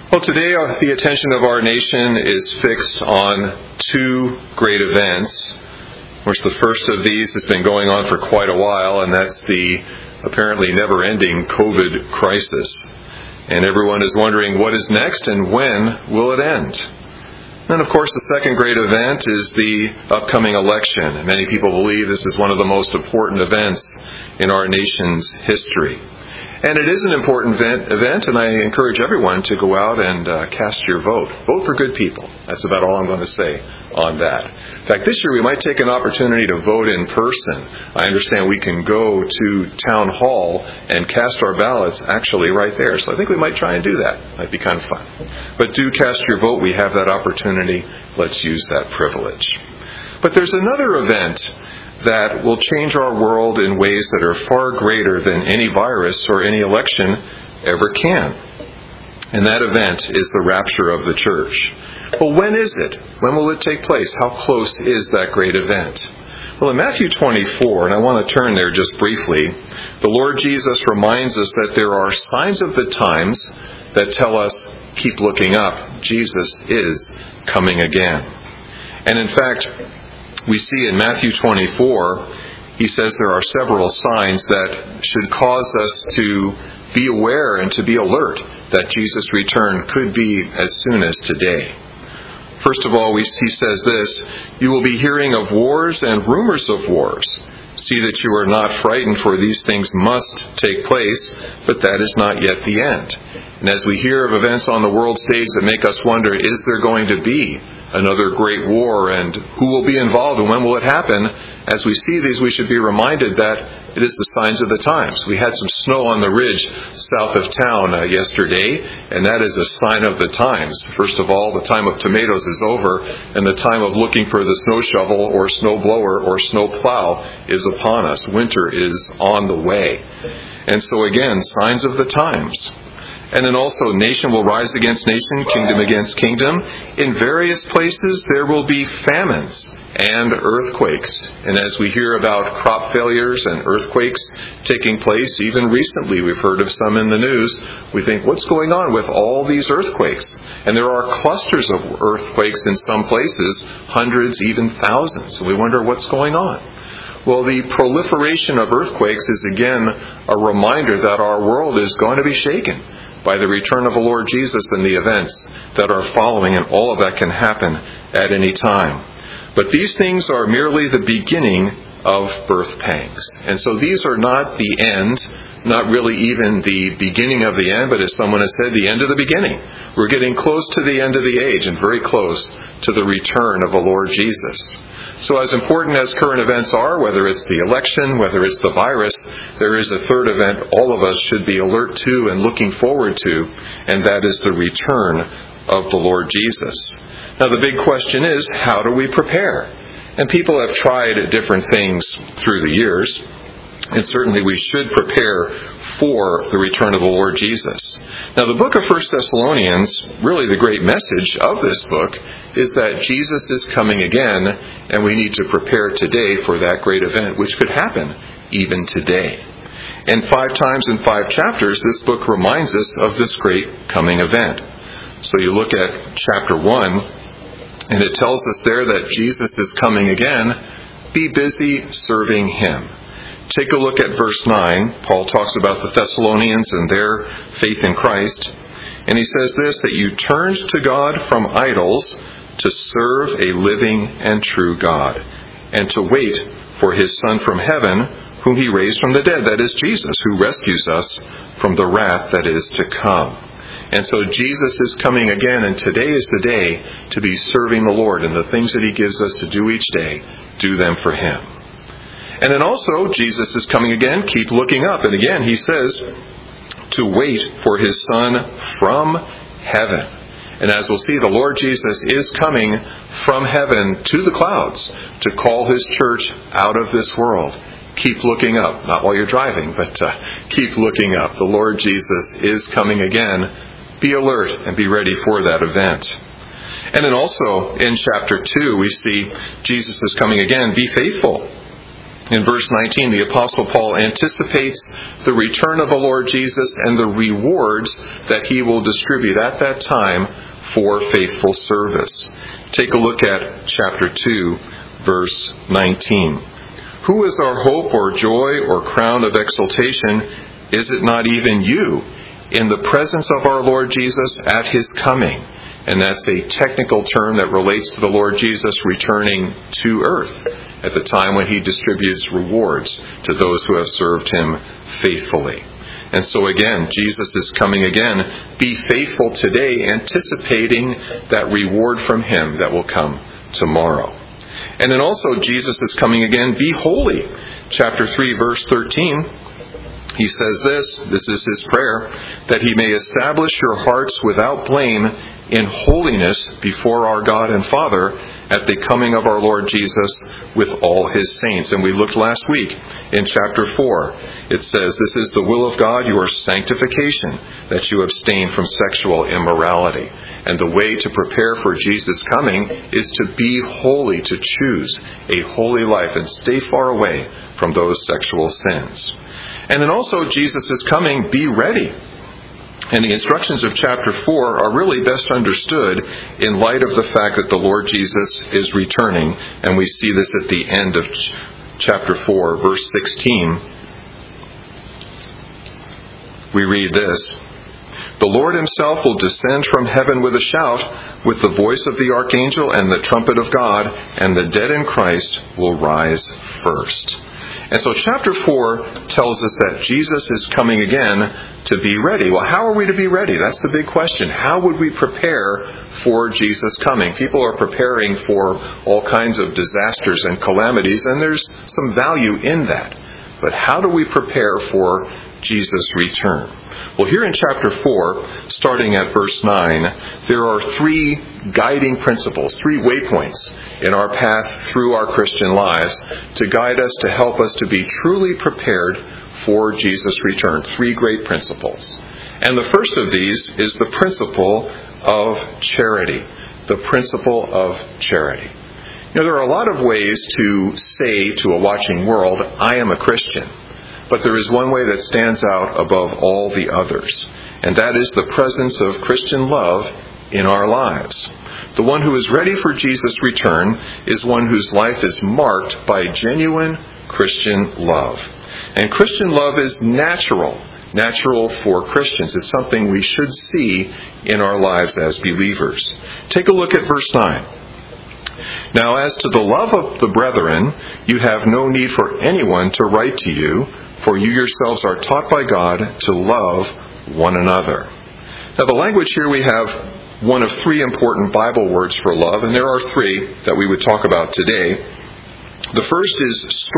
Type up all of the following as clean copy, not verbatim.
Well, today the attention of our nation is fixed on two great events. Of course, the first of these has been going on for quite a while, and that's the apparently never-ending COVID crisis. And everyone is wondering what is next and when will it end? And of course, the second great event is the upcoming election. And many people believe this is one of the most important events in our nation's history. And it is an important event, and I encourage everyone to go out and cast your vote. Vote for good people. That's about all I'm going to say on that. In fact, this year we might take an opportunity to vote in person. I understand we can go to Town Hall and cast our ballots actually right there. So I think we might try and do that. Might be kind of fun. But do cast your vote. We have that opportunity. Let's use that privilege. But there's another event that will change our world in ways that are far greater than any virus or any election ever can. And that event is the rapture of the church. Well, when is it? When will it take place? How close is that great event? Well, in Matthew 24, and I want to turn there just briefly, the Lord Jesus reminds us that there are signs of the times that tell us, keep looking up. Jesus is coming again. And in fact, we see in Matthew 24, he says there are several signs that should cause us to be aware and to be alert that Jesus' return could be as soon as today. First of all, he says this, you will be hearing of wars and rumors of wars. See that you are not frightened, for these things must take place, but that is not yet the end. And as we hear of events on the world stage that make us wonder, is there going to be another great war, and who will be involved and when will it happen? As we see these, we should be reminded that it is the signs of the times. We had some snow on the ridge south of town yesterday, and that is a sign of the times. First of all, the time of tomatoes is over, and the time of looking for the snow shovel or snow blower or snow plow is upon us. Winter is on the way. And so again, signs of the times. And then also, nation will rise against nation, kingdom against kingdom. In various places, there will be famines and earthquakes. And as we hear about crop failures and earthquakes taking place, even recently we've heard of some in the news, we think, what's going on with all these earthquakes? And there are clusters of earthquakes in some places, hundreds, even thousands. And we wonder what's going on. Well, the proliferation of earthquakes is again a reminder that our world is going to be shaken by the return of the Lord Jesus and the events that are following, and all of that can happen at any time. But these things are merely the beginning of birth pangs. And so these are not the end, not really even the beginning of the end, but as someone has said, the end of the beginning. We're getting close to the end of the age and very close to the return of the Lord Jesus. So as important as current events are, whether it's the election, whether it's the virus, there is a third event all of us should be alert to and looking forward to, and that is the return of the Lord Jesus. Now the big question is, how do we prepare? And people have tried different things through the years, and certainly we should prepare for the return of the Lord Jesus. Now the book of 1 Thessalonians, really the great message of this book, is that Jesus is coming again, and we need to prepare today for that great event, which could happen even today. And 5 times in 5 chapters, this book reminds us of this great coming event. So you look at chapter 1, and it tells us there that Jesus is coming again. Be busy serving Him. Take a look at verse 9. Paul talks about the Thessalonians and their faith in Christ. And he says this, that you turned to God from idols to serve a living and true God, and to wait for His Son from heaven, whom He raised from the dead. That is Jesus, who rescues us from the wrath that is to come. And so Jesus is coming again, and today is the day to be serving the Lord, and the things that He gives us to do each day, do them for Him. And then also, Jesus is coming again. Keep looking up. And again, He says to wait for His Son from heaven. And as we'll see, the Lord Jesus is coming from heaven to the clouds to call His church out of this world. Keep looking up. Not while you're driving, but keep looking up. The Lord Jesus is coming again. Be alert and be ready for that event. And then also in chapter 2, we see Jesus is coming again. Be faithful. In verse 19, the Apostle Paul anticipates the return of the Lord Jesus and the rewards that he will distribute at that time for faithful service. Take a look at chapter 2, verse 19. Who is our hope or joy or crown of exaltation? Is it not even you, in the presence of our Lord Jesus at his coming? And that's a technical term that relates to the Lord Jesus returning to earth at the time when he distributes rewards to those who have served him faithfully. And so again, Jesus is coming again. Be faithful today, anticipating that reward from him that will come tomorrow. And then also Jesus is coming again. Be holy. Chapter 3, verse 13. He says this is his prayer, that he may establish your hearts without blame in holiness before our God and Father at the coming of our Lord Jesus with all his saints. And we looked last week in chapter 4. It says, this is the will of God, your sanctification, that you abstain from sexual immorality. And the way to prepare for Jesus' coming is to be holy, to choose a holy life and stay far away from those sexual sins. And then also Jesus is coming, be ready. And the instructions of chapter 4 are really best understood in light of the fact that the Lord Jesus is returning. And we see this at the end of chapter 4, verse 16. We read this. The Lord himself will descend from heaven with a shout, with the voice of the archangel and the trumpet of God, and the dead in Christ will rise first. And so chapter 4 tells us that Jesus is coming again to be ready. Well, how are we to be ready? That's the big question. How would we prepare for Jesus' coming? People are preparing for all kinds of disasters and calamities, and there's some value in that. But how do we prepare for Jesus' return? Well, here in chapter 4, starting at verse 9, there are three guiding principles, three waypoints in our path through our Christian lives to guide us, to help us to be truly prepared for Jesus' return. Three great principles. And the first of these is the principle of charity. The principle of charity. You know, there are a lot of ways to say to a watching world, I am a Christian. But there is one way that stands out above all the others, and that is the presence of Christian love in our lives. The one who is ready for Jesus' return is one whose life is marked by genuine Christian love. And Christian love is natural for Christians. It's something we should see in our lives as believers. Take a look at verse 9. Now, as to the love of the brethren, you have no need for anyone to write to you, for you yourselves are taught by God to love one another. Now, the language here, we have one of three important Bible words for love, and there are three that we would talk about today. The first is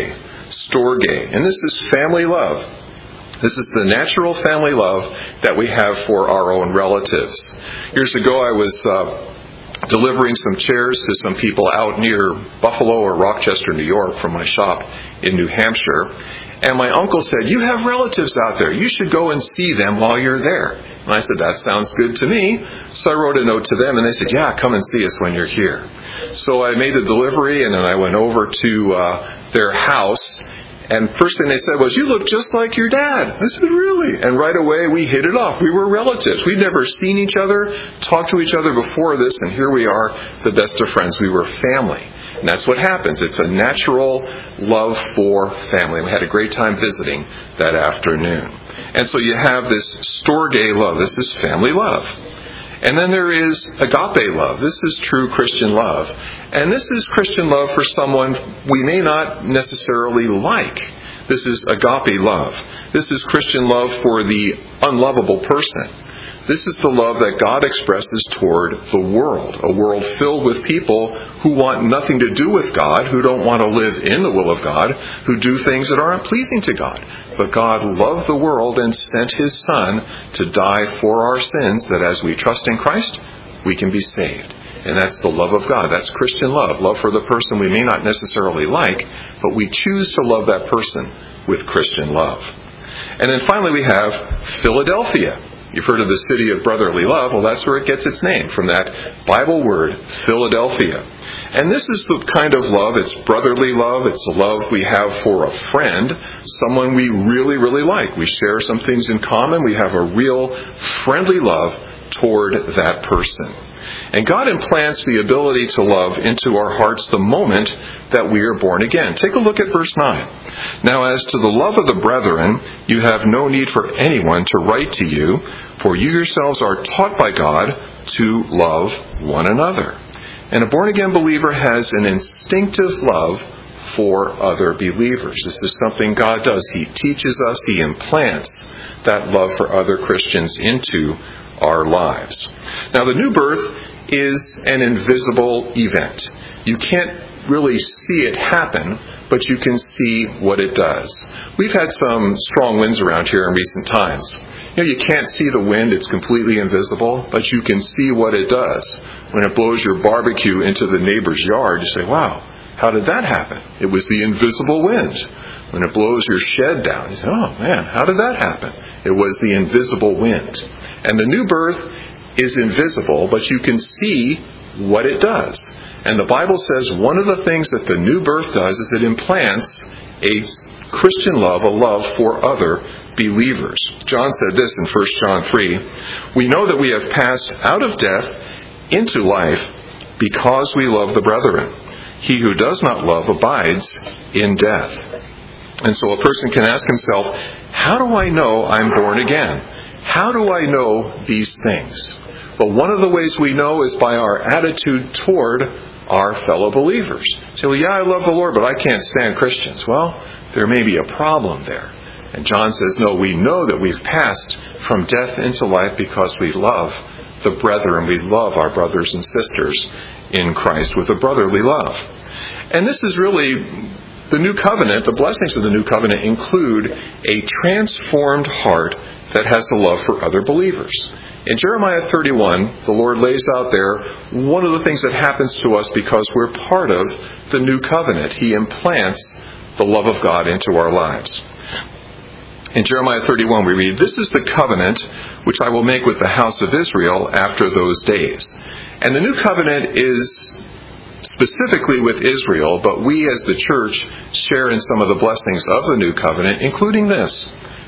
storge, and this is family love. This is the natural family love that we have for our own relatives. Years ago, I was delivering some chairs to some people out near Buffalo or Rochester, New York, from my shop in New Hampshire. And my uncle said, you have relatives out there. You should go and see them while you're there. And I said, that sounds good to me. So I wrote a note to them, and they said, yeah, come and see us when you're here. So I made the delivery, and then I went over to their house. And first thing they said was, you look just like your dad. I said, really? And right away, we hit it off. We were relatives. We'd never seen each other, talked to each other before this, and here we are, the best of friends. We were family. And that's what happens. It's a natural love for family. We had a great time visiting that afternoon. And so you have this storge love. This is family love. And then there is agape love. This is true Christian love. And this is Christian love for someone we may not necessarily like. This is agape love. This is Christian love for the unlovable person. This is the love that God expresses toward the world, a world filled with people who want nothing to do with God, who don't want to live in the will of God, who do things that aren't pleasing to God. But God loved the world and sent his Son to die for our sins, that as we trust in Christ, we can be saved. And that's the love of God. That's Christian love. Love for the person we may not necessarily like, but we choose to love that person with Christian love. And then finally we have Philadelphia. You've heard of the city of brotherly love. Well, that's where it gets its name, from that Bible word, Philadelphia. And this is the kind of love, it's brotherly love, it's a love we have for a friend, someone we really, really like. We share some things in common, we have a real friendly love toward that person. And God implants the ability to love into our hearts the moment that we are born again. Take a look at verse 9. Now, as to the love of the brethren, you have no need for anyone to write to you, for you yourselves are taught by God to love one another. And a born-again believer has an instinctive love for other believers. This is something God does. He teaches us, He implants that love for other Christians into our lives. Now, the new birth is an invisible event. You can't really see it happen, but you can see what it does. We've had some strong winds around here in recent times. You can't see the wind, it's completely invisible, but you can see what it does. When it blows your barbecue into the neighbor's yard, you say, wow, how did that happen? It was the invisible wind. When it blows your shed down, you say, oh man, how did that happen? It was the invisible wind. And the new birth is invisible, but you can see what it does. And the Bible says one of the things that the new birth does is it implants a Christian love, a love for other believers. John said this in 1 John 3, we know that we have passed out of death into life because we love the brethren. He who does not love abides in death. And so a person can ask himself, how do I know I'm born again? How do I know these things? Well, one of the ways we know is by our attitude toward our fellow believers. You say, well, yeah, I love the Lord, but I can't stand Christians. Well, there may be a problem there. And John says, no, we know that we've passed from death into life because we love the brethren. We love our brothers and sisters in Christ with a brotherly love. And this is really the new covenant. The blessings of the new covenant include a transformed heart that has a love for other believers. In Jeremiah 31, the Lord lays out there one of the things that happens to us because we're part of the new covenant. He implants the love of God into our lives. In Jeremiah 31 we read, this is the covenant which I will make with the house of Israel after those days. And the new covenant is specifically with Israel, but we as the church share in some of the blessings of the new covenant, including this.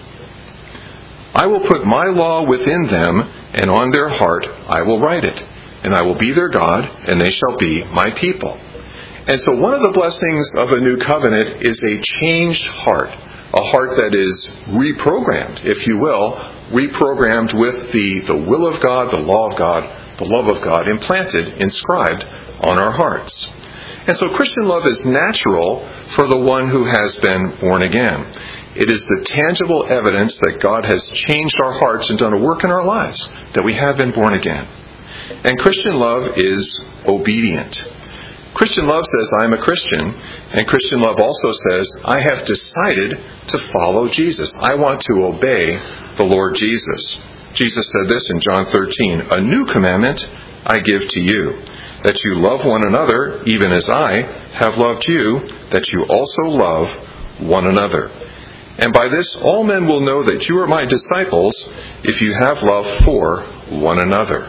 I will put my law within them, and on their heart I will write it. And I will be their God, and they shall be my people. And so one of the blessings of a new covenant is a changed heart. A heart that is reprogrammed, if you will, reprogrammed with the will of God, the law of God, the love of God, implanted, inscribed on our hearts. And so Christian love is natural for the one who has been born again. It is the tangible evidence that God has changed our hearts and done a work in our lives, that we have been born again. And Christian love is obedient. Christian love says, I'm a Christian, and Christian love also says, I have decided to follow Jesus. I want to obey the Lord Jesus. Jesus said this in John 13, a new commandment I give to you, that you love one another, even as I have loved you, that you also love one another. And by this all men will know that you are my disciples, if you have love for one another.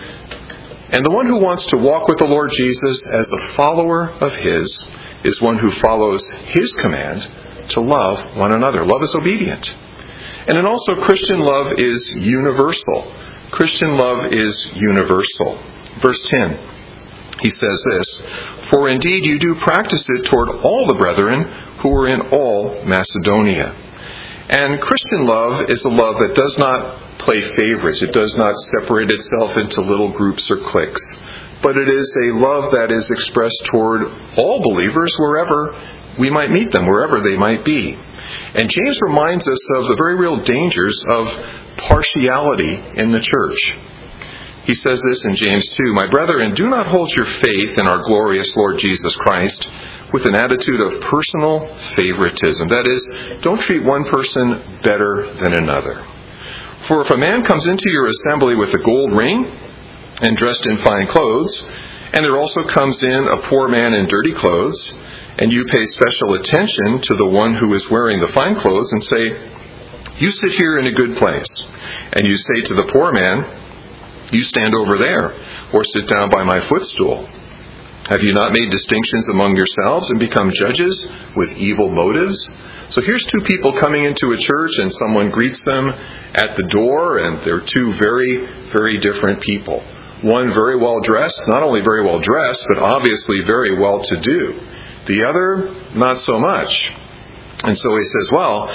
And the one who wants to walk with the Lord Jesus as a follower of His is one who follows His command to love one another. Love is obedient. And then also Christian love is universal. Christian love is universal. Verse 10, he says this, for indeed you do practice it toward all the brethren who are in all Macedonia. And Christian love is a love that does not play favorites. It does not separate itself into little groups or cliques. But it is a love that is expressed toward all believers wherever we might meet them, wherever they might be. And James reminds us of the very real dangers of partiality in the church. He says this in James 2, my brethren, do not hold your faith in our glorious Lord Jesus Christ with an attitude of personal favoritism. That is, don't treat one person better than another. For if a man comes into your assembly with a gold ring and dressed in fine clothes, and there also comes in a poor man in dirty clothes, and you pay special attention to the one who is wearing the fine clothes and say, You sit here in a good place, and you say to the poor man, you stand over there, or sit down by my footstool. Have you not made distinctions among yourselves and become judges with evil motives? So here's two people coming into a church, and someone greets them at the door, and they're two very, very different people. One very well dressed, not only very well dressed, but obviously very well to do. The other, not so much. And so he says, well,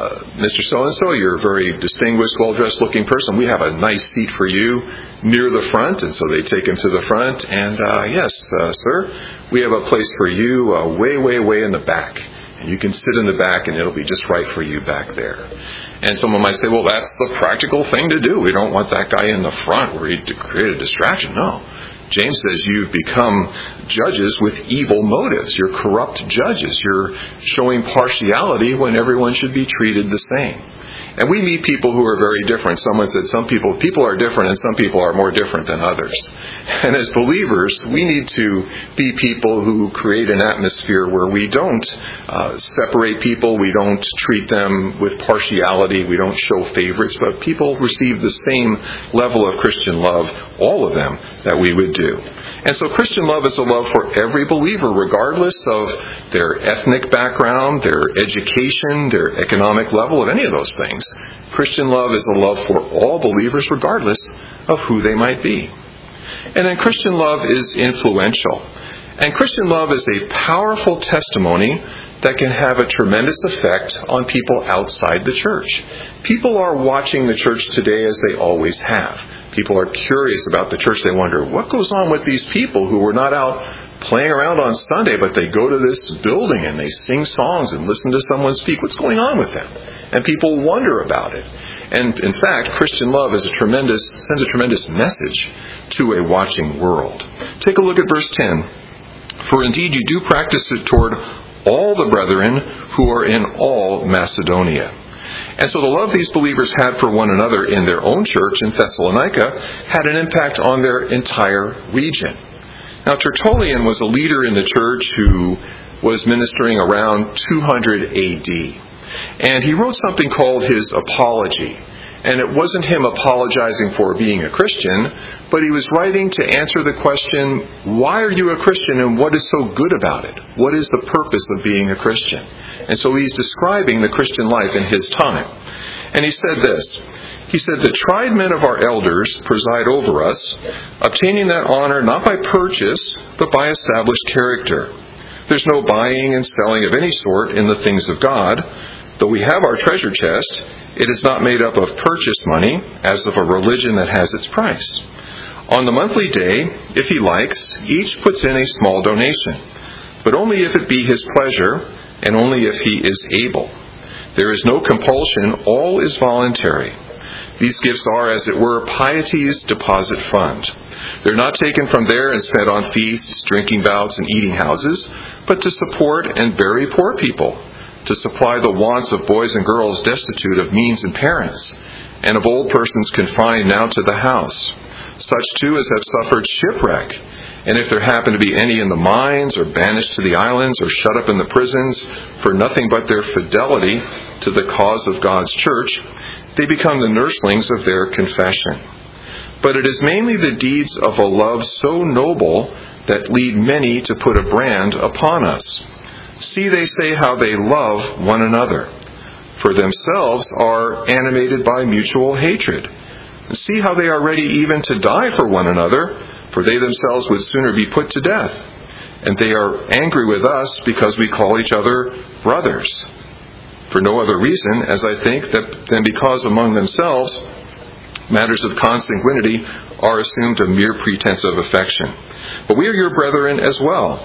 Mr. So-and-so, you're a very distinguished, well-dressed looking person. We have a nice seat for you near the front. And so they take him to the front. And yes, sir, we have a place for you way, way, way in the back. And you can sit in the back and it'll be just right for you back there. And someone might say, well, that's the practical thing to do. We don't want that guy in the front where he'd create a distraction. No. James says you've become judges with evil motives. You're corrupt judges. You're showing partiality when everyone should be treated the same. And we meet people who are very different. Someone said some people are different and some people are more different than others. And as believers, we need to be people who create an atmosphere where we don't separate people. We don't treat them with partiality. We don't show favorites. But people receive the same level of Christian love, all of them, that we would do. And so Christian love is a love for every believer, regardless of their ethnic background, their education, their economic level, of any of those things. Christian love is a love for all believers, regardless of who they might be. And then Christian love is influential. And Christian love is a powerful testimony that can have a tremendous effect on people outside the church. People are watching the church today as they always have. People are curious about the church. They wonder, what goes on with these people who were not out playing around on Sunday, but they go to this building and they sing songs and listen to someone speak? What's going on with them? And people wonder about it. And in fact, Christian love sends a tremendous message to a watching world. Take a look at verse 10. For indeed you do practice it toward all the brethren who are in all Macedonia. And so the love these believers had for one another in their own church in Thessalonica had an impact on their entire region. Now, Tertullian was a leader in the church who was ministering around 200 AD. And he wrote something called his Apology. And it wasn't him apologizing for being a Christian, but he was writing to answer the question, why are you a Christian and what is so good about it? What is the purpose of being a Christian? And so he's describing the Christian life in his time. And he said this. He said, the tried men of our elders preside over us, obtaining that honor not by purchase, but by established character. There's no buying and selling of any sort in the things of God. Though we have our treasure chest, it is not made up of purchased money, as of a religion that has its price. On the monthly day, if he likes, each puts in a small donation, but only if it be his pleasure, and only if he is able. There is no compulsion, all is voluntary. These gifts are, as it were, piety's deposit fund. They're not taken from there and spent on feasts, drinking bouts, and eating houses, but to support and bury poor people, to supply the wants of boys and girls destitute of means and parents, and of old persons confined now to the house, such too as have suffered shipwreck, and if there happen to be any in the mines, or banished to the islands, or shut up in the prisons, for nothing but their fidelity to the cause of God's church, they become the nurslings of their confession. But it is mainly the deeds of a love so noble that lead many to put a brand upon us. See, they say how they love one another, for themselves are animated by mutual hatred. See how they are ready even to die for one another, for they themselves would sooner be put to death. And they are angry with us because we call each other brothers. For no other reason, as I think, than because among themselves matters of consanguinity are assumed a mere pretense of affection. But we are your brethren as well,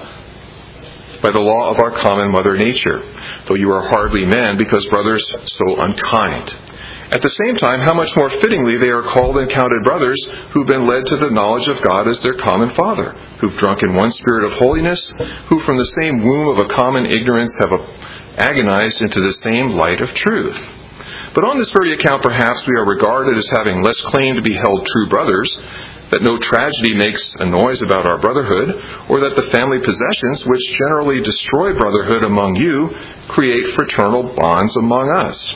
by the law of our common mother nature, though you are hardly men, because brothers so unkind. At the same time, how much more fittingly they are called and counted brothers, who've been led to the knowledge of God as their common Father, who've drunk in one spirit of holiness, who from the same womb of a common ignorance have agonized into the same light of truth. But on this very account, perhaps we are regarded as having less claim to be held true brothers, that no tragedy makes a noise about our brotherhood, or that the family possessions, which generally destroy brotherhood among you, create fraternal bonds among us.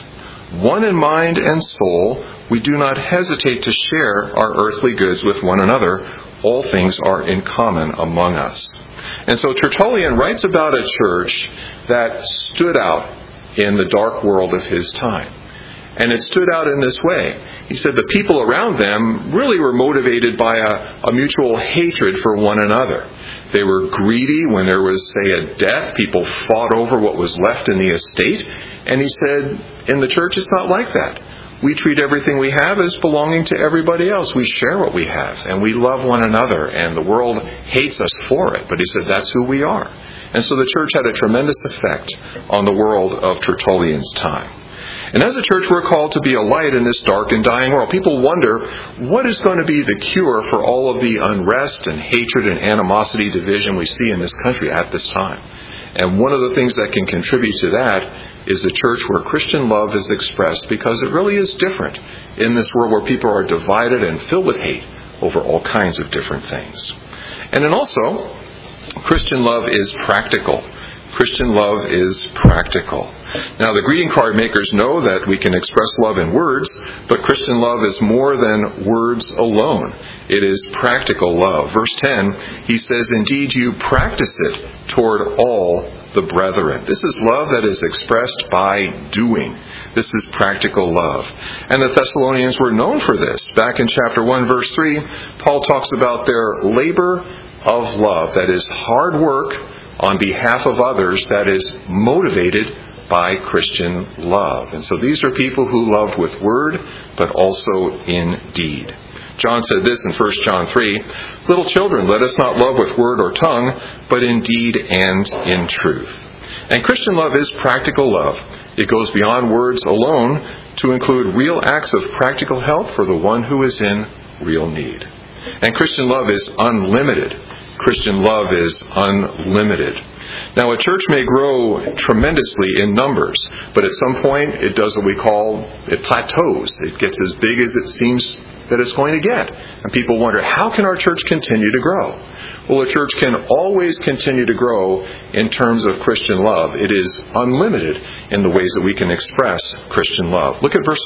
one in mind and soul, we do not hesitate to share our earthly goods with one another. All things are in common among us. And so Tertullian writes about a church that stood out in the dark world of his time. And it stood out in this way. He said the people around them really were motivated by a mutual hatred for one another. They were greedy when there was, say, a death. People fought over what was left in the estate. And he said, in the church, it's not like that. We treat everything we have as belonging to everybody else. We share what we have, and we love one another, and the world hates us for it. But he said, that's who we are. And so the church had a tremendous effect on the world of Tertullian's time. And as a church, we're called to be a light in this dark and dying world. People wonder, what is going to be the cure for all of the unrest and hatred and animosity, division we see in this country at this time? And one of the things that can contribute to that is a church where Christian love is expressed, because it really is different in this world where people are divided and filled with hate over all kinds of different things. And then also, Christian love is practical. Christian love is practical. Now, the greeting card makers know that we can express love in words, but Christian love is more than words alone. It is practical love. Verse 10, he says, indeed, you practice it toward all the brethren. This is love that is expressed by doing. This is practical love. And the Thessalonians were known for this. Back in chapter 1, verse 3, Paul talks about their labor of love, that is hard work on behalf of others, that is motivated by Christian love. And so these are people who love with word, but also in deed. John said this in 1 John 3, little children, let us not love with word or tongue, but in deed and in truth. And Christian love is practical love. It goes beyond words alone to include real acts of practical help for the one who is in real need. And Christian love is unlimited. Christian love is unlimited. Now, a church may grow tremendously in numbers, but at some point it does what we call, it plateaus. It gets as big as it seems that it's going to get. And people wonder, how can our church continue to grow? Well, a church can always continue to grow in terms of Christian love. It is unlimited in the ways that we can express Christian love. Look at verse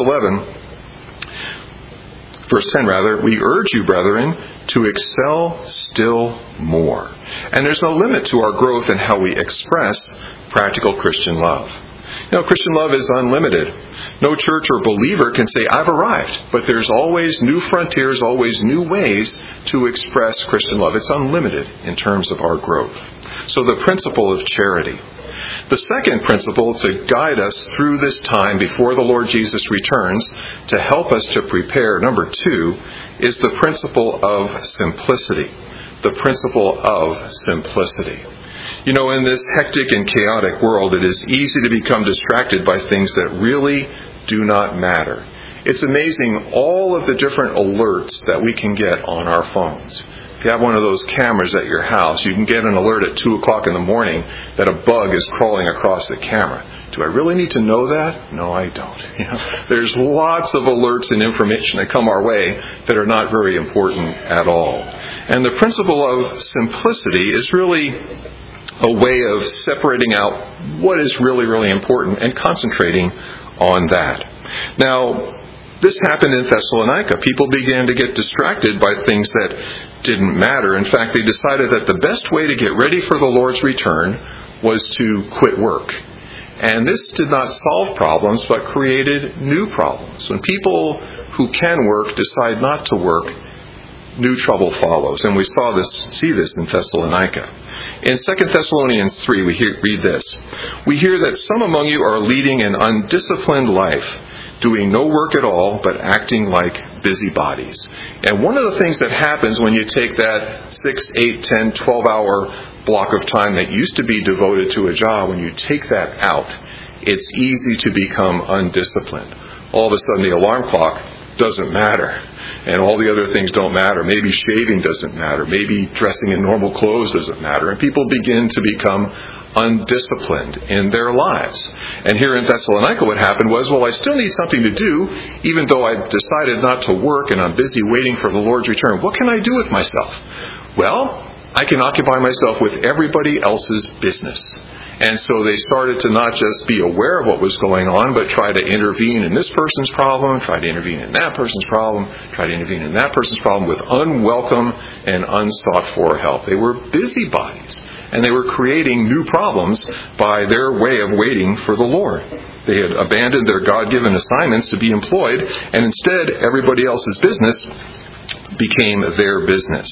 10, we urge you, brethren, to excel still more. And there's no limit to our growth in how we express practical Christian love. Christian love is unlimited. No church or believer can say, I've arrived. But there's always new frontiers, always new ways to express Christian love. It's unlimited in terms of our growth. So the principle of charity. The second principle to guide us through this time before the Lord Jesus returns, to help us to prepare, number 2, is the principle of simplicity. The principle of simplicity. In this hectic and chaotic world, it is easy to become distracted by things that really do not matter. It's amazing all of the different alerts that we can get on our phones. If you have one of those cameras at your house, you can get an alert at 2 o'clock in the morning that a bug is crawling across the camera. Do I really need to know that? No, I don't. There's lots of alerts and information that come our way that are not very important at all. And the principle of simplicity is really a way of separating out what is really, really important and concentrating on that. Now, this happened in Thessalonica. People began to get distracted by things that didn't matter. In fact, they decided that the best way to get ready for the Lord's return was to quit work. And this did not solve problems, but created new problems. When people who can work decide not to work, new trouble follows. And we see this in Thessalonica. In 2 Thessalonians 3, we read this. We hear that some among you are leading an undisciplined life, doing no work at all, but acting like busybodies. And one of the things that happens when you take that 6, 8, 10, 12-hour block of time that used to be devoted to a job, when you take that out, it's easy to become undisciplined. All of a sudden, the alarm clock doesn't matter, and all the other things don't matter. Maybe shaving doesn't matter. Maybe dressing in normal clothes doesn't matter. And people begin to become undisciplined in their lives. And here in Thessalonica, what happened was, I still need something to do, even though I've decided not to work and I'm busy waiting for the Lord's return. What can I do with myself? Well, I can occupy myself with everybody else's business. And so they started to not just be aware of what was going on, but try to intervene in this person's problem, try to intervene in that person's problem, try to intervene in that person's problem with unwelcome and unsought for help. They were busybodies, and they were creating new problems by their way of waiting for the Lord. They had abandoned their God-given assignments to be employed, and instead everybody else's business became their business.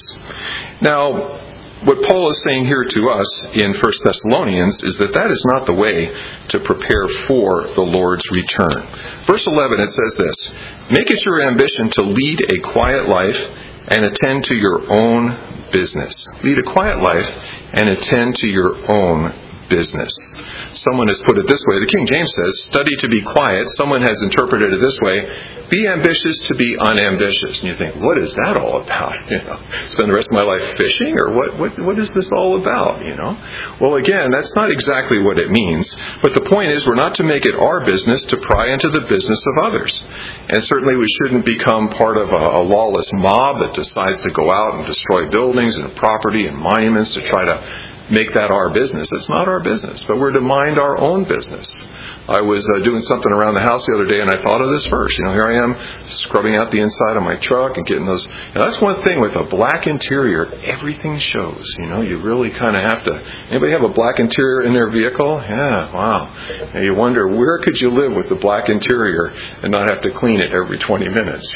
Now, what Paul is saying here to us in 1 Thessalonians is that is not the way to prepare for the Lord's return. Verse 11, it says this, "Make it your ambition to lead a quiet life and attend to your own business." Lead a quiet life and attend to your own business. Someone has put it this way. The King James says, "Study to be quiet." Someone has interpreted it this way, "Be ambitious to be unambitious." And you think, what is that all about? Spend the rest of my life fishing? Or what is this all about? Well, again, that's not exactly what it means. But the point is, we're not to make it our business to pry into the business of others. And certainly we shouldn't become part of a lawless mob that decides to go out and destroy buildings and property and monuments to try to make that our business. It's not our business, but we're to mind our own business. I was doing something around the house the other day, and I thought of this verse. Here I am scrubbing out the inside of my truck and getting those. That's one thing with a black interior. Everything shows. You really kind of have to. Anybody have a black interior in their vehicle? Yeah, wow. And you wonder, where could you live with the black interior and not have to clean it every 20 minutes?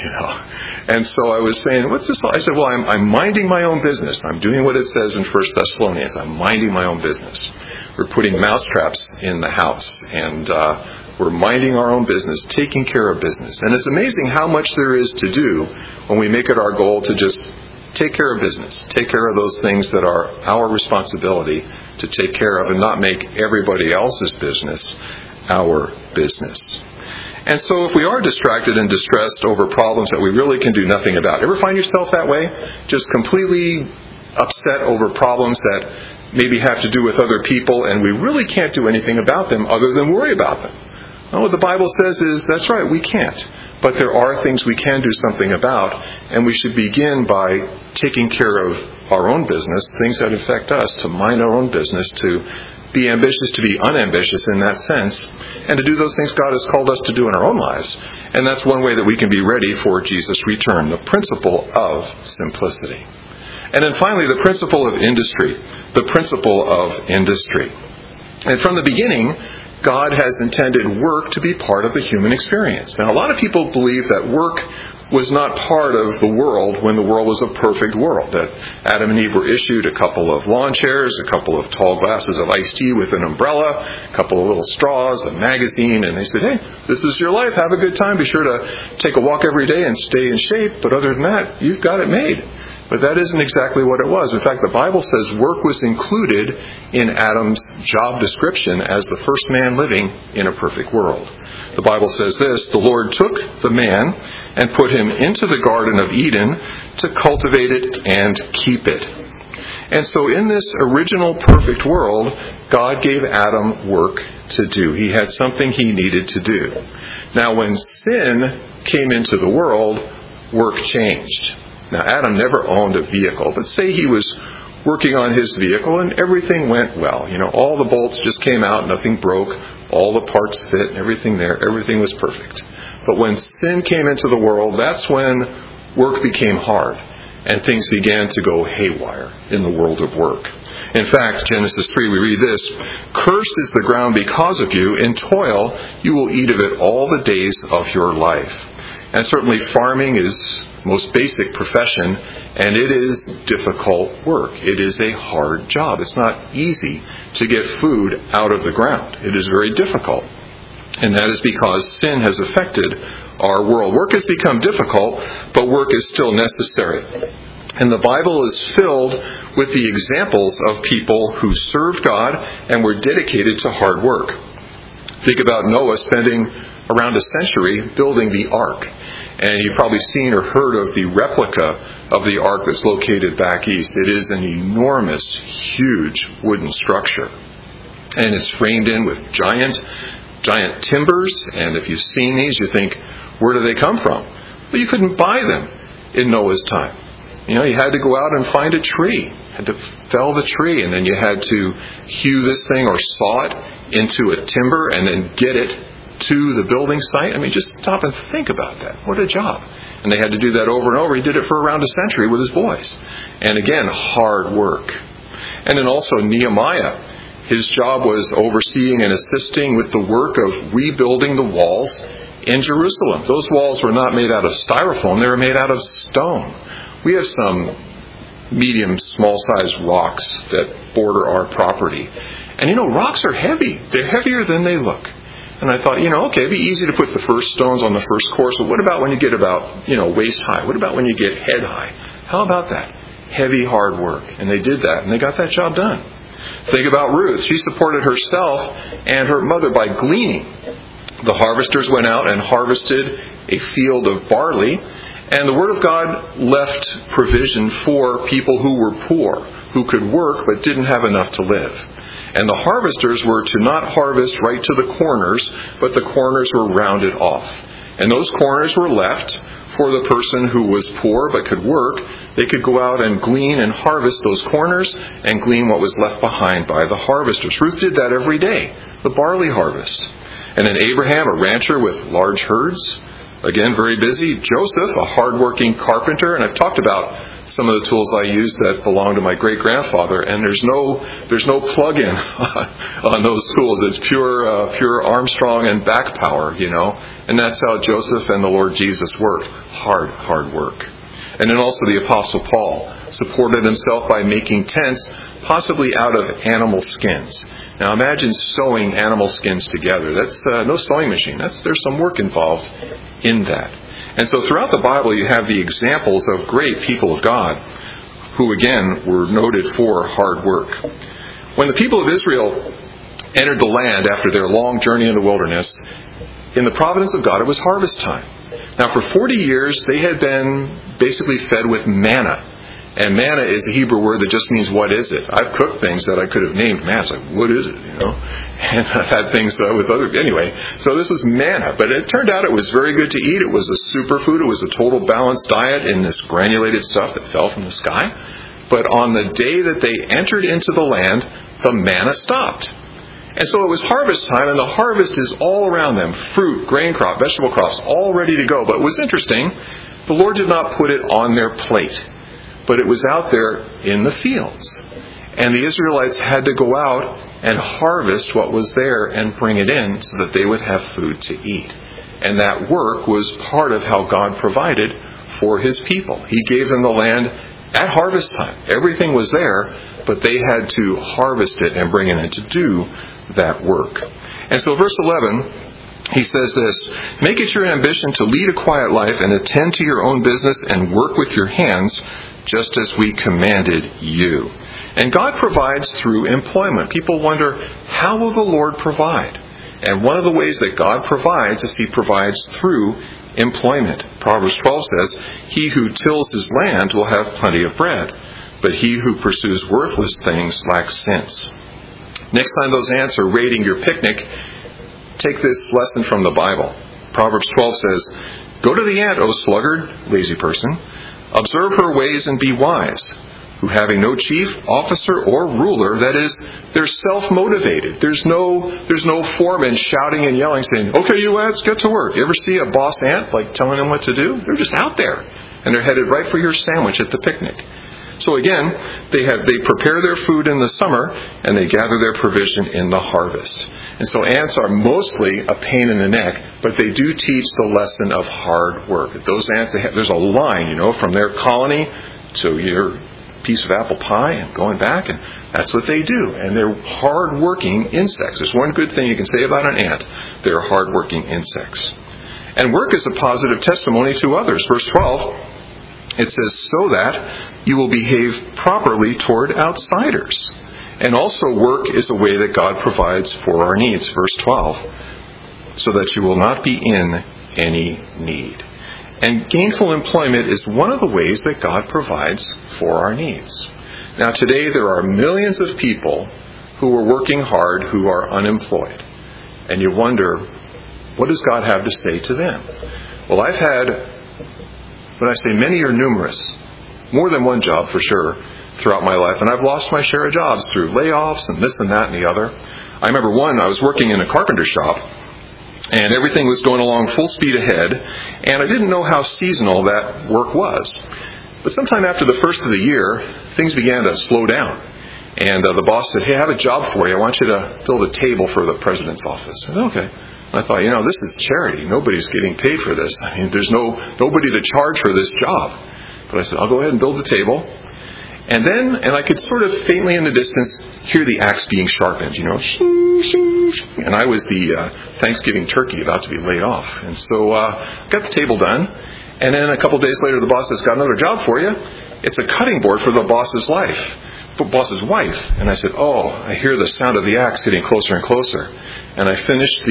And so I was saying, what's this? I said, well, I'm minding my own business. I'm doing what it says in 1 Thessalonians. I'm minding my own business. We're putting mousetraps in the house, and we're minding our own business, taking care of business. And it's amazing how much there is to do when we make it our goal to just take care of business, take care of those things that are our responsibility to take care of and not make everybody else's business our business. And so if we are distracted and distressed over problems that we really can do nothing about, ever find yourself that way? Just completely upset over problems that maybe have to do with other people, and we really can't do anything about them other than worry about them. Well, what the Bible says is, that's right, we can't. But there are things we can do something about, and we should begin by taking care of our own business, things that affect us, to mind our own business, to be ambitious, to be unambitious in that sense, and to do those things God has called us to do in our own lives. And that's one way that we can be ready for Jesus' return, the principle of simplicity. And then finally, the principle of industry. The principle of industry. And from the beginning, God has intended work to be part of the human experience. Now, a lot of people believe that work was not part of the world when the world was a perfect world, that Adam and Eve were issued a couple of lawn chairs, a couple of tall glasses of iced tea with an umbrella, a couple of little straws, a magazine, and they said, hey, this is your life, have a good time, be sure to take a walk every day and stay in shape, but other than that, you've got it made. But that isn't exactly what it was. In fact, the Bible says work was included in Adam's job description as the first man living in a perfect world. The Bible says this, the Lord took the man and put him into the Garden of Eden to cultivate it and keep it. And so in this original perfect world, God gave Adam work to do. He had something he needed to do. Now, when sin came into the world, work changed. Now, Adam never owned a vehicle, but say he was working on his vehicle and everything went well. All the bolts just came out, nothing broke, all the parts fit, everything there, everything was perfect. But when sin came into the world, that's when work became hard and things began to go haywire in the world of work. In fact, Genesis 3, we read this, cursed is the ground because of you, in toil you will eat of it all the days of your life. And certainly farming is most basic profession, and it is difficult work. It is a hard job. It's not easy to get food out of the ground. It is very difficult. And that is because sin has affected our world. Work has become difficult, but work is still necessary. And the Bible is filled with the examples of people who served God and were dedicated to hard work. Think about Noah spending around a century building the ark. And you've probably seen or heard of the replica of the ark that's located back east. It is an enormous, huge wooden structure. And it's framed in with giant timbers. And if you've seen these, you think, where do they come from? Well, you couldn't buy them in Noah's time. You had to go out and find a tree. You had to fell the tree, and then you had to hew this thing or saw it into a timber and then get it to the building site. Just stop and think about that. What a job. And they had to do that over and over. He did it for around a century with his boys. And again, hard work. And then also Nehemiah. His job was overseeing and assisting with the work of rebuilding the walls in Jerusalem. Those walls were not made out of styrofoam. They were made out of stone. We have some medium, small-sized rocks that border our property. And rocks are heavy. They're heavier than they look. And I thought, okay, it'd be easy to put the first stones on the first course, but what about when you get about, waist high? What about when you get head high? How about that? Heavy, hard work. And they did that, and they got that job done. Think about Ruth. She supported herself and her mother by gleaning. The harvesters went out and harvested a field of barley, and the Word of God left provision for people who were poor, who could work but didn't have enough to live. And the harvesters were to not harvest right to the corners, but the corners were rounded off. And those corners were left for the person who was poor but could work. They could go out and glean and harvest those corners and glean what was left behind by the harvesters. Ruth did that every day, the barley harvest. And then Abraham, a rancher with large herds, again, very busy. Joseph, a hardworking carpenter. And I've talked about some of the tools I use that belong to my great-grandfather, and there's no plug-in on those tools. It's pure Armstrong and back power, And that's how Joseph and the Lord Jesus worked. Hard work. And then also the Apostle Paul supported himself by making tents, possibly out of animal skins. Now imagine sewing animal skins together. That's no sewing machine. There's some work involved in that. And so throughout the Bible you have the examples of great people of God who again were noted for hard work. When the people of Israel entered the land after their long journey in the wilderness, in the providence of God it was harvest time. Now for 40 years they had been basically fed with manna. And manna is a Hebrew word that just means what is it. I've cooked things that I could have named manna. It's like, what is it, And I've had things with other... Anyway, so this was manna. But it turned out it was very good to eat. It was a superfood. It was a total balanced diet in this granulated stuff that fell from the sky. But on the day that they entered into the land, the manna stopped. And so it was harvest time, and the harvest is all around them. Fruit, grain crop, vegetable crops, all ready to go. But it was interesting, the Lord did not put it on their plate. But it was out there in the fields. And the Israelites had to go out and harvest what was there and bring it in so that they would have food to eat. And that work was part of how God provided for His people. He gave them the land at harvest time. Everything was there, but they had to harvest it and bring it in to do that work. And so verse 11, he says this, "Make it your ambition to lead a quiet life and attend to your own business and work with your hands, just as we commanded you." And God provides through employment. People wonder, how will the Lord provide? And one of the ways that God provides is He provides through employment. Proverbs 12 says, "He who tills his land will have plenty of bread, but he who pursues worthless things lacks sense." Next time those ants are raiding your picnic, take this lesson from the Bible. Proverbs 12 says, "Go to the ant, O sluggard, lazy person. Observe her ways and be wise, who having no chief, officer, or ruler," that is, they're self-motivated. There's no foreman shouting and yelling saying, "Okay, you ants, get to work." You ever see a boss ant telling them what to do? They're just out there, and they're headed right for your sandwich at the picnic. So again, they prepare their food in the summer, and they gather their provision in the harvest. And so ants are mostly a pain in the neck, but they do teach the lesson of hard work. Those ants, there's a line, from their colony to your piece of apple pie and going back, and that's what they do. And they're hard-working insects. There's one good thing you can say about an ant. They're hard-working insects. And work is a positive testimony to others. Verse 12, it says, "So that you will behave properly toward outsiders." And also work is a way that God provides for our needs. Verse 12, "So that you will not be in any need." And gainful employment is one of the ways that God provides for our needs. Now today there are millions of people who are working hard who are unemployed. And you wonder, what does God have to say to them? Well, I've had, when I say many or numerous, more than one job for sure throughout my life, and I've lost my share of jobs through layoffs and this and that and the other. I remember I was working in a carpenter shop, and everything was going along full speed ahead, and I didn't know how seasonal that work was. But sometime after the first of the year, things began to slow down. And the boss said, "Hey, I have a job for you. I want you to build a table for the president's office." I said, "Okay." And I thought, this is charity. Nobody's getting paid for this. I mean, there's nobody to charge for this job. But I said, "I'll go ahead and build the table." And I could sort of faintly in the distance hear the axe being sharpened, shing, shing, shing. And I was the Thanksgiving turkey about to be laid off. And so got the table done. And then a couple days later, the boss says, "Got another job for you. It's a cutting board for the boss's wife." And I said, I hear the sound of the axe getting closer and closer. And I finished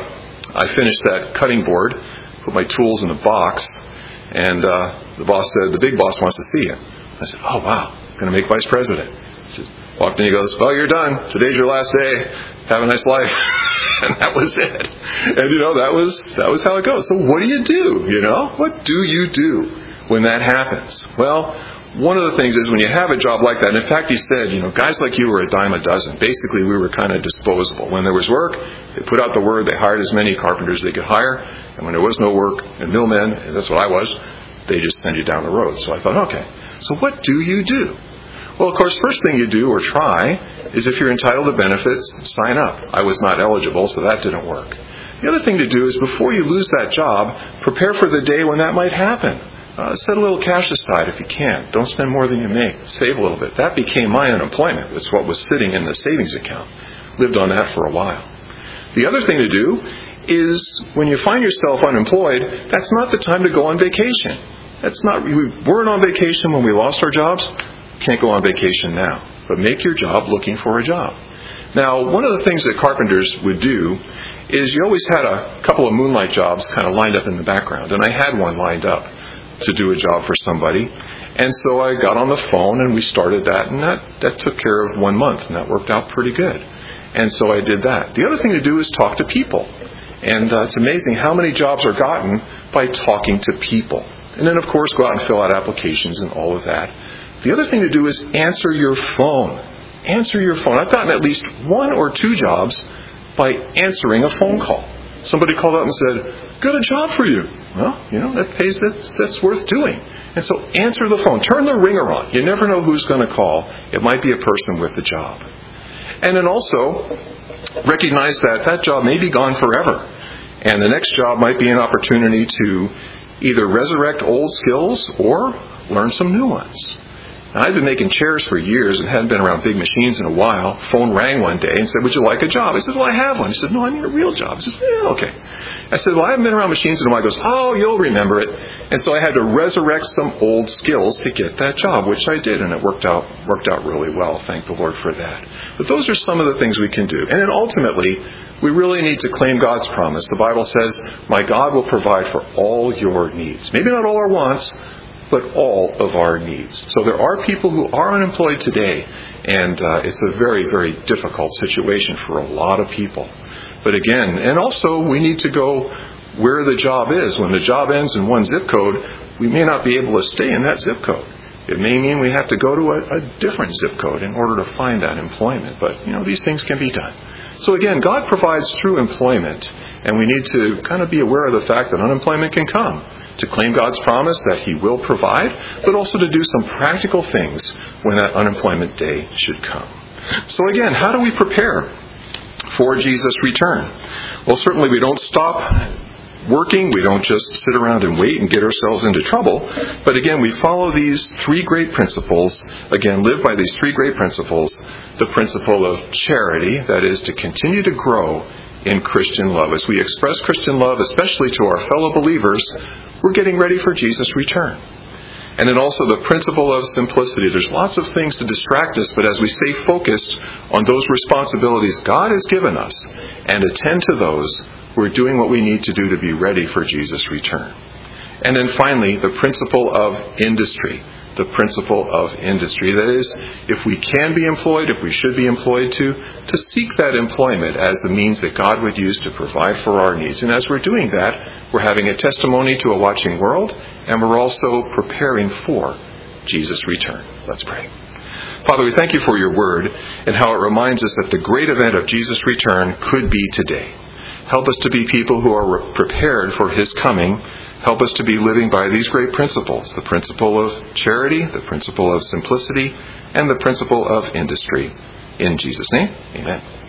that cutting board, put my tools in a box, and the boss said, "The big boss wants to see you." I said, "Oh, wow, going to make vice president." He says, walked in, he goes, "Well, you're done. Today's your last day. Have a nice life." And that was it. And that was how it goes. So what do you do? What do you do when that happens? Well, one of the things is when you have a job like that, and in fact he said, guys like you were a dime a dozen. Basically, we were kind of disposable. When there was work, they put out the word, they hired as many carpenters as they could hire, and when there was no work, and millmen, and that's what I was, they just send you down the road. So I thought, okay, so what do you do? Well, of course, first thing you do or try is if you're entitled to benefits, sign up. I was not eligible, so that didn't work. The other thing to do is before you lose that job, prepare for the day when that might happen. Set a little cash aside if you can. Don't spend more than you make. Save a little bit. That became my unemployment. It's what was sitting in the savings account. Lived on that for a while. The other thing to do is when you find yourself unemployed, that's not the time to go on vacation. We weren't on vacation when we lost our jobs. Can't go on vacation now. But make your job looking for a job. Now, one of the things that carpenters would do is you always had a couple of moonlight jobs kind of lined up in the background. And I had one lined up to do a job for somebody. And so I got on the phone and we started that, and that took care of 1 month, and that worked out pretty good. And so I did that. The other thing to do is talk to people. And it's amazing how many jobs are gotten by talking to people. And then, of course, go out and fill out applications and all of that. The other thing to do is answer your phone. Answer your phone. I've gotten at least 1 or 2 jobs by answering a phone call. Somebody called up and said, "Got a job for you." Well, that pays, that's worth doing. And so answer the phone. Turn the ringer on. You never know who's going to call. It might be a person with the job. And then also recognize that job may be gone forever. And the next job might be an opportunity to either resurrect old skills or learn some new ones. Now, I've been making chairs for years and hadn't been around big machines in a while. Phone rang one day and said, "Would you like a job?" I said, "Well, I have one." He said, "No, I mean a real job." I said, "Yeah, okay." I said, "Well, I haven't been around machines in a while." He goes, "Oh, you'll remember it." And so I had to resurrect some old skills to get that job, which I did, and it worked out really well. Thank the Lord for that. But those are some of the things we can do. And then ultimately, we really need to claim God's promise. The Bible says, "My God will provide for all your needs." Maybe not all our wants, but all of our needs. So there are people who are unemployed today, and it's a very, very difficult situation for a lot of people. But again, and also we need to go where the job is. When the job ends in one zip code, we may not be able to stay in that zip code. It may mean we have to go to a different zip code in order to find that employment. But, these things can be done. So again, God provides through employment, and we need to kind of be aware of the fact that unemployment can come. To claim God's promise that He will provide, but also to do some practical things when that unemployment day should come. So again, how do we prepare for Jesus' return? Well, certainly we don't stop working. We don't just sit around and wait and get ourselves into trouble. But again, we follow these 3 great principles. Again, live by these 3 great principles. The principle of charity, that is to continue to grow in Christian love. As we express Christian love, especially to our fellow believers, we're getting ready for Jesus' return. And then also the principle of simplicity. There's lots of things to distract us, but as we stay focused on those responsibilities God has given us and attend to those, we're doing what we need to do to be ready for Jesus' return. And then finally, the principle of industry. The principle of industry. That is, if we can be employed, if we should be employed to seek that employment as the means that God would use to provide for our needs. And as we're doing that, we're having a testimony to a watching world, and we're also preparing for Jesus' return. Let's pray. Father, we thank you for your word and how it reminds us that the great event of Jesus' return could be today. Help us to be people who are prepared for his coming. Help us to be living by these great principles, the principle of charity, the principle of simplicity, and the principle of industry. In Jesus' name, amen.